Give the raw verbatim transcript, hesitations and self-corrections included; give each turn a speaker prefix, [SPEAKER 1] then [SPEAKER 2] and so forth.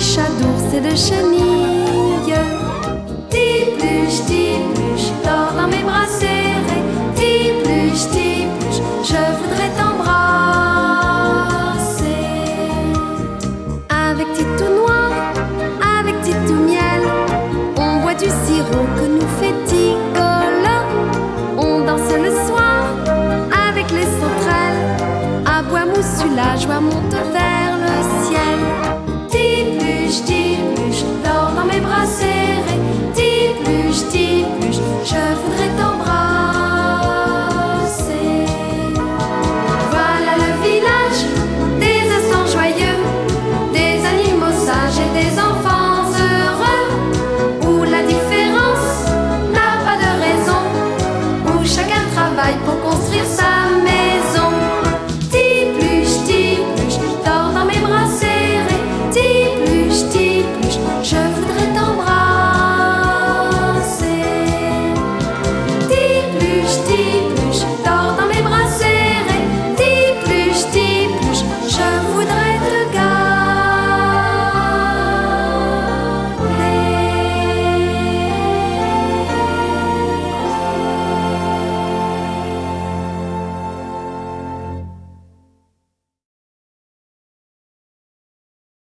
[SPEAKER 1] chat d'ours et de chenilles. Tipluche, tipluche, dors dans mes bras serrés. Tipluche, tipluche, je voudrais t'embrasser. Avec Titou noir, avec Titou miel, on boit du sirop que nous fait Ticola. On danse le soir avec les sauterelles. À bois moussu, la joie monte vers le ciel. Tipluche, tipluche,